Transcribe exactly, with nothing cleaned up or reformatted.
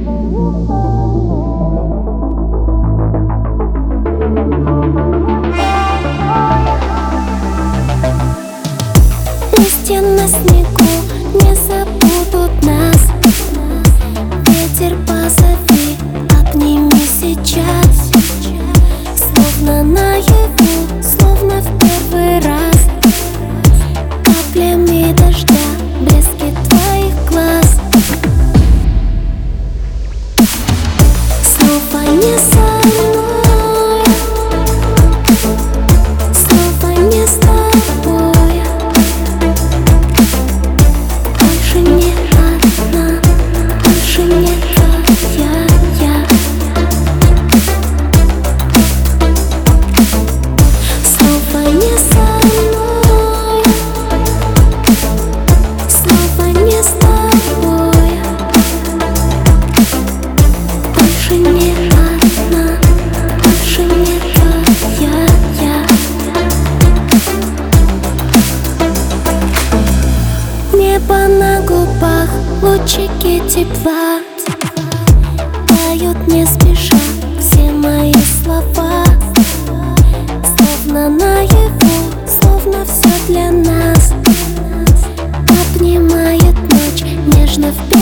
Листья на снегу не забудут нас. Ветер, позови, обними сейчас. Словно наяву, словно в первый раз. Каплями дождя, блески твоих глаз. Снова не со мной, снова не с тобой. Больше не одна, больше не твоя я. Снова не со мной, снова не с тобой. Больше не одна, больше не твоя я. Небо на губах, лучики тепла тают не спеша все мои слова. Словно наяву, словно все для нас. Обнимает ночь нежно вперед.